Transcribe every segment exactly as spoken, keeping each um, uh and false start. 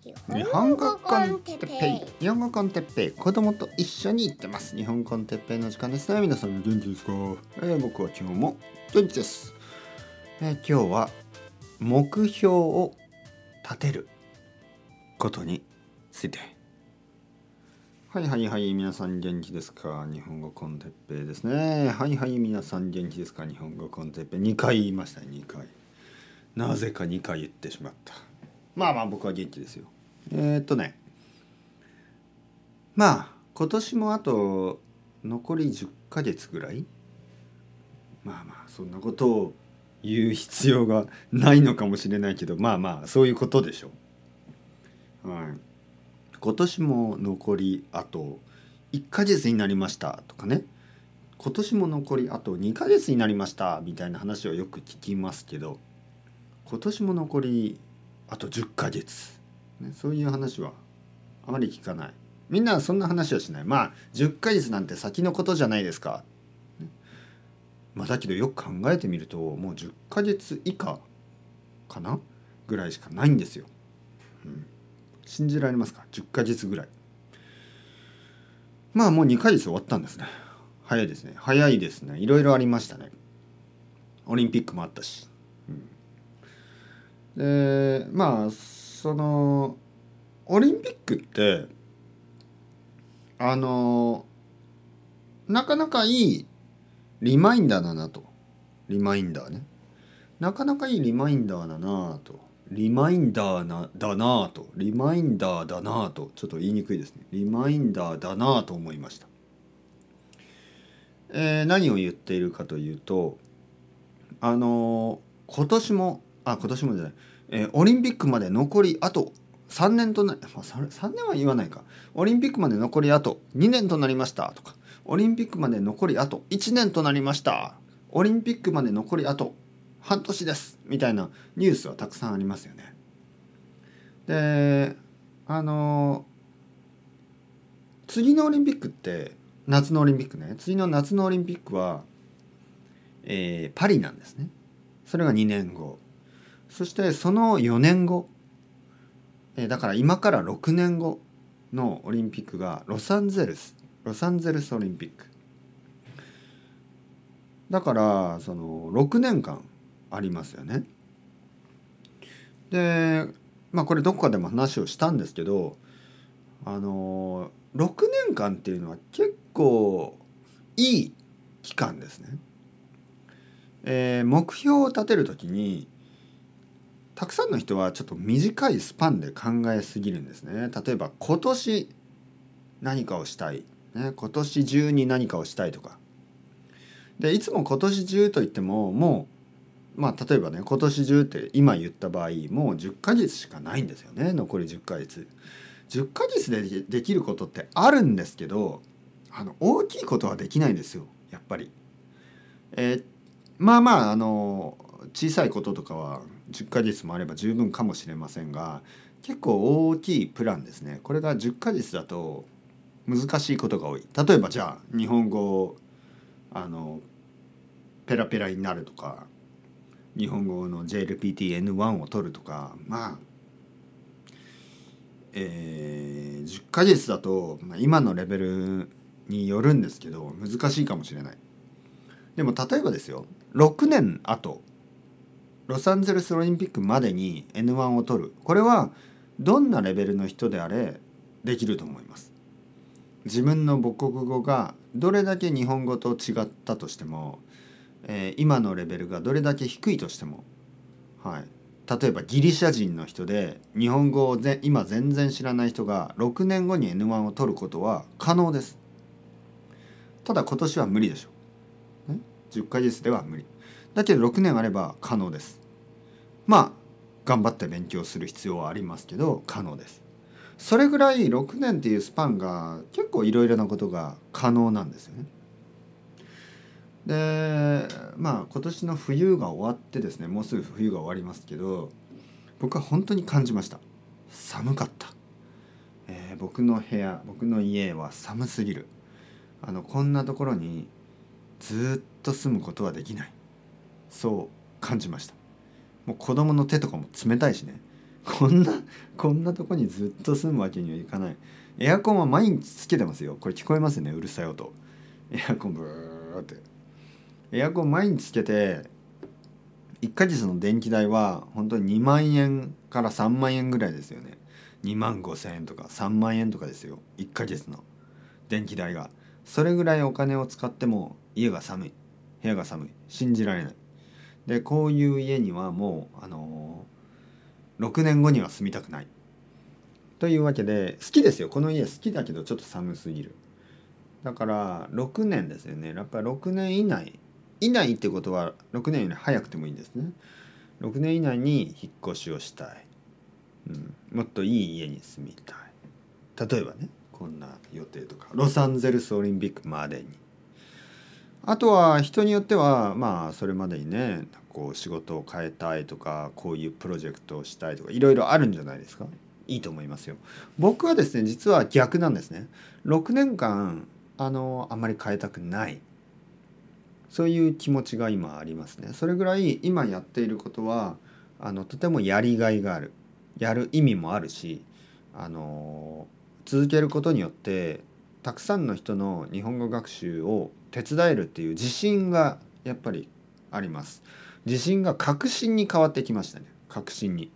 日本語コンテッペイ日本語コンテッペイ子供と一緒に行ってます。日本コンテッペイの時間ですね。皆さん元気ですか？えー、僕は今日も元気です。えー、今日は目標を立てることについて。はいはいはい、皆さん元気ですか？日本語コンテッペイですね。はいはい、皆さん元気ですか？日本語コンテッペイにかい言いましたね。にかい。なぜかにかい言ってしまった。まあまあ僕は元気ですよ。えー、っとねまあ今年もあと残りじゅっかげつぐらい、まあまあそんなことを言う必要がないのかもしれないけど、まあまあそういうことでしょう。はい、今年も残りあといっかげつになりましたとかね、今年も残りあとにかげつになりましたみたいな話をよく聞きますけど、今年も残りあとじゅっかげつ、ね、そういう話はあまり聞かない。みんなそんな話はしない。まあじゅっかげつなんて先のことじゃないですか。まあだけどよく考えてみるともうじゅっかげつ以下かなぐらいしかないんですよ。うん、信じられますか？じゅっかげつぐらい。まあもうにかげつ終わったんですね。早いですね。早いですね。いろいろありましたね。オリンピックもあったし。うん、でまあそのオリンピックってあのなかなかいいリマインダーだなと。リマインダーね。なかなかいいリマインダーだなと。リマインダーなだなと。リマインダーだなと。ちょっと言いにくいですね。リマインダーだなと思いました。えー、何を言っているかというと、あのー、今年も、あ、今年もじゃない、えー、オリンピックまで残りあとさんねんとな、まあ、さんねんは言わないか。オリンピックまで残りあとにねんとなりましたとか、オリンピックまで残りあといちねんとなりました。オリンピックまで残りあと半年ですみたいなニュースはたくさんありますよね。で、あのー、次のオリンピックって夏のオリンピックね。次の夏のオリンピックは、えー、パリなんですね。それがにねんご。そしてそのよねんご、えー、だから今からろくねんごのオリンピックがロサンゼルスロサンゼルスオリンピックだから、そのろくねんかんありますよね。でまあこれどこかでも話をしたんですけど、あのろくねんかんっていうのは結構いい期間ですね。えー、目標を立てるときにたくさんの人はちょっと短いスパンで考えすぎるんですね。例えば今年何かをしたい、ね、今年中に何かをしたいとかで、いつも今年中といってももう、まあ例えばね、今年中って今言った場合もうじゅっかげつしかないんですよね。残りじゅっかげつ。じゅっかげつでできることってあるんですけど、あの大きいことはできないんですよ、やっぱり。えー、まあまああの小さいこととかはじゅっかげつもあれば十分かもしれませんが、結構大きいプランですね。これがじゅっかげつだと難しいことが多い。例えばじゃあ日本語をあのペラペラになるとか、日本語の ジェイエルピーティーエヌワン を取るとか、まあ、えー、じゅっかげつだと、まあ、今のレベルによるんですけど難しいかもしれない。でも例えばですよ、ろくねんあとロサンゼルスオリンピックまでに エヌワン を取る、これはどんなレベルの人であれできると思います。自分の母国語がどれだけ日本語と違ったとしても、えー、今のレベルがどれだけ低いとしても、はい、例えばギリシャ人の人で日本語をぜ今全然知らない人がろくねんごに エヌワン を取ることは可能です。ただ今年は無理でしょう。じゅっかげつでは無理。だけどろくねんあれば可能です。まあ頑張って勉強する必要はありますけど可能です。それぐらいろくねんっていうスパンが結構いろいろなことが可能なんですよね。でまあ今年の冬が終わってですね、もうすぐ冬が終わりますけど、僕は本当に感じました。寒かった、えー、僕の部屋僕の家は寒すぎる。あのこんなところにずっと住むことはできない、そう感じました。もう子供の手とかも冷たいしね、 こんなこんなとこにずっと住むわけにはいかない。エアコンは毎日つけてますよ。これ聞こえますね、うるさい音。エアコンブーって、エアコン毎日つけていっかげつの電気代は本当ににまんえんからさんまんえんぐらいですよね。にまんごせんえんとかさんまんえんとかですよ、いっかげつの電気代が。それぐらいお金を使っても家が寒い、部屋が寒い、信じられない。でこういう家にはもうあのー、ろくねんごには住みたくないというわけで、好きですよ、この家好きだけどちょっと寒すぎる。だからろくねんですよね。やっぱりろくねん以内以内ってことはろくねんより早くてもいいんですね。ろくねん以内に引っ越しをしたい、うん、もっといい家に住みたい。例えばね、こんな予定とか、ロサンゼルスオリンピックまでに。あとは人によってはまあそれまでにね、こう仕事を変えたいとか、こういうプロジェクトをしたいとか、いろいろあるんじゃないですか。いいと思いますよ。僕はですね、実は逆なんですね。ろくねんかんあのあんまり変えたくない、そういう気持ちが今ありますね。それぐらい今やっていることはあのとてもやりがいがある、やる意味もあるし、あの続けることによってたくさんの人の日本語学習を手伝えるっていう自信がやっぱりあります。自信が確信に変わってきましたね。確信に。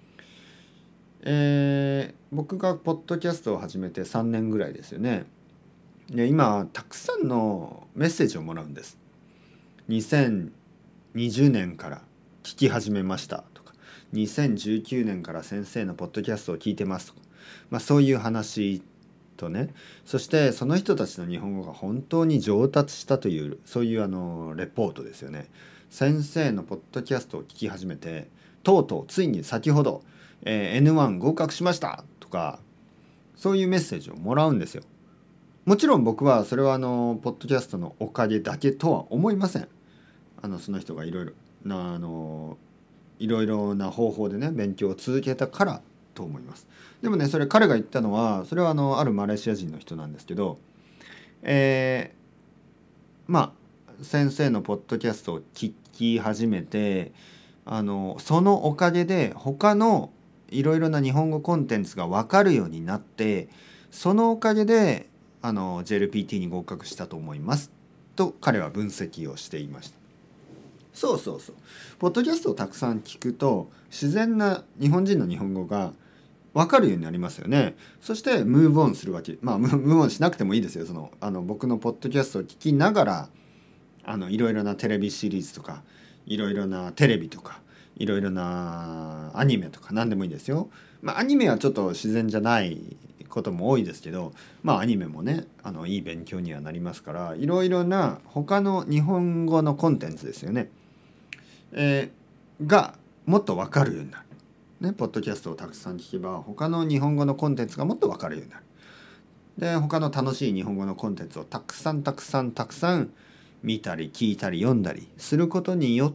えー、僕がポッドキャストを始めてさんねんぐらいですよね。で今たくさんのメッセージをもらうんです。にせんにじゅうねんから聞き始めましたとか、にせんじゅうきゅうねんから先生のポッドキャストを聞いてますとか、まあ、そういう話とね、そしてその人たちの日本語が本当に上達したという、そういうあのレポートですよね。先生のポッドキャストを聞き始めて、とうとうついに先ほど、えー、エヌワン 合格しましたとか、そういうメッセージをもらうんですよ。もちろん僕はそれはあのポッドキャストのおかげだけとは思いません。あのその人がいろいろなあのいろいろな方法でね勉強を続けたからと思います。でもね、それ彼が言ったのは、それはあのあるマレーシア人の人なんですけど、えー、まあ先生のポッドキャストを聞き始めて、あのそのおかげで他のいろいろな日本語コンテンツが分かるようになって、そのおかげであの ジェイエルピーティー に合格したと思いますと彼は分析をしていました。そうそうそう。ポッドキャストをたくさん聞くと自然な日本人の日本語が分かるようになりますよね。そしてムーブオンするわけ。まあムーブオンしなくてもいいですよ。そのあの僕のポッドキャストを聞きながら、あのいろいろなテレビシリーズとか、いろいろなテレビとか、いろいろなアニメとか何でもいいですよ。まあアニメはちょっと自然じゃないことも多いですけど、まあアニメもね、あのいい勉強にはなりますから、いろいろな他の日本語のコンテンツですよね。えー、がもっと分かるようになる。ね、ポッドキャストをたくさん聞けば他の日本語のコンテンツがもっと分かるようになる。で他の楽しい日本語のコンテンツをたくさんたくさんたくさん見たり聞いたり読んだりすることによって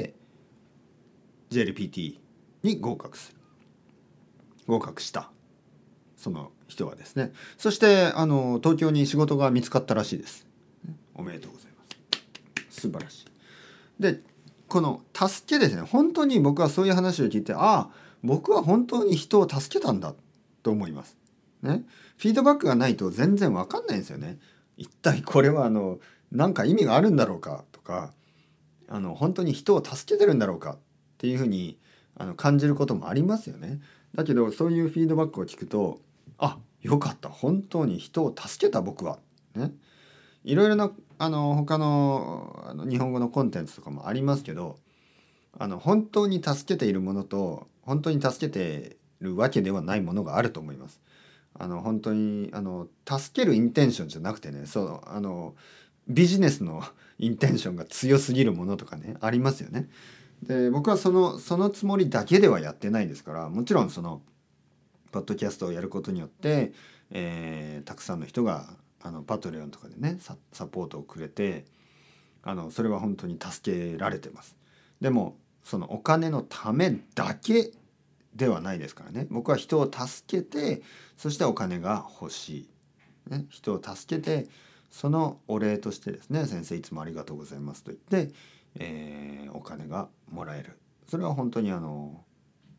ジェイエルピーティー に合格する。合格したその人はですね、そしてあの東京に仕事が見つかったらしいです。おめでとうございます。素晴らしい。でこの助けですね、本当に僕はそういう話を聞いて、ああ僕は本当に人を助けたんだと思いますね。フィードバックがないと全然わかんないんですよね。一体これはあのなんか意味があるんだろうかとか、あの本当に人を助けてるんだろうかっていうふうにあの感じることもありますよね。だけどそういうフィードバックを聞くと、あ、よかった、本当に人を助けた僕はね。いろいろなあの他の、あの日本語のコンテンツとかもありますけど、あの本当に助けているものと本当に助けているわけではないものがあると思います。あの本当にあの助けるインテンションじゃなくてね、そうあのビジネスのインテンションが強すぎるものとかね、ありますよね。で僕はそのそのつもりだけではやってないですから、もちろんそのポッドキャストをやることによって、えー、たくさんの人があのパトレオンとかでね サ, サポートをくれて、あのそれは本当に助けられてます。でもそのお金のためだけではないですからね。僕は人を助けて、そしてお金が欲しい、ね、人を助けてそのお礼としてですね、先生いつもありがとうございますと言って、えー、お金がもらえる。それは本当にあの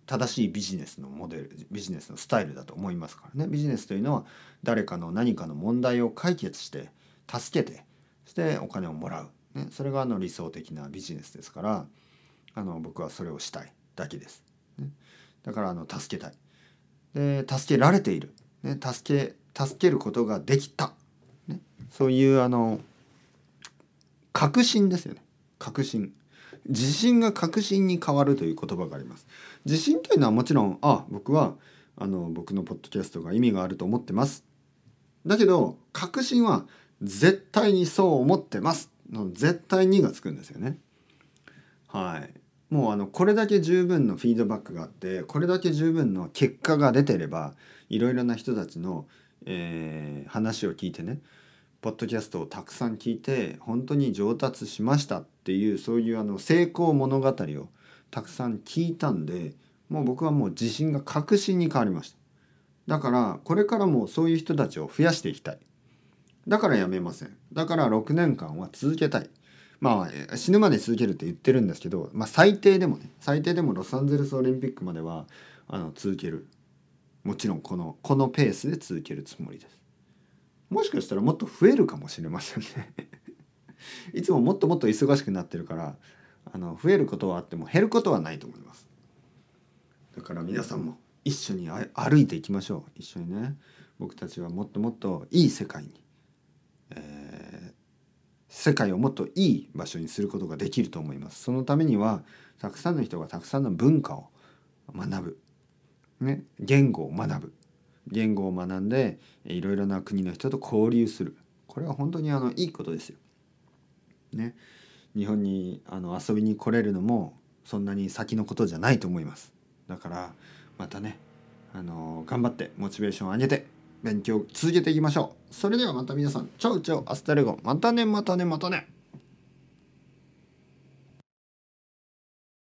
正しいビジネスのモデル、ビジネスのスタイルだと思いますからね。ビジネスというのは誰かの何かの問題を解決して助けて、そしてお金をもらう、ね、それがあの理想的なビジネスですから、あの僕はそれをしたいだけです、ね、だからあの助けたいで、助けられている、ね、助け助けることができた、ね、そういうあの確信ですよね。確信、自信が確信に変わるという言葉があります。自信というのはもちろん、あ、僕はあの僕のポッドキャストが意味があると思ってます。だけど確信は絶対にそう思ってますの絶対にがつくんですよね。はい。もうあのこれだけ十分のフィードバックがあって、これだけ十分の結果が出てれば、いろいろな人たちの、えー話を聞いてね、ポッドキャストをたくさん聞いて本当に上達しましたっていう、そういうあの成功物語をたくさん聞いたんで、もう僕はもう自信が確信に変わりました。だからこれからもそういう人たちを増やしていきたい。だからやめません。だからろくねんかんは続けたい。まあ死ぬまで続けるって言ってるんですけど、まあ最低でもね、最低でもロサンゼルスオリンピックまではあの続ける。もちろんこのこのペースで続けるつもりです。もしかしたらもっと増えるかもしれませんねいつももっともっと忙しくなってるから、あの増えることはあっても減ることはないと思います。だから皆さんも一緒に歩いていきましょう。一緒にね、僕たちはもっともっといい世界に、えー、世界をもっといい場所にすることができると思います。そのためにはたくさんの人がたくさんの文化を学ぶ、ね、言語を学ぶ、言語を学んでいろいろな国の人と交流する。これは本当にあのいいことですよ。ね、日本にあの遊びに来れるのもそんなに先のことじゃないと思います。だからまたね、あの頑張ってモチベーションを上げて勉強続けていきましょう。それではまた皆さん、チャウチャウアスタレゴ、またねまたねまたね。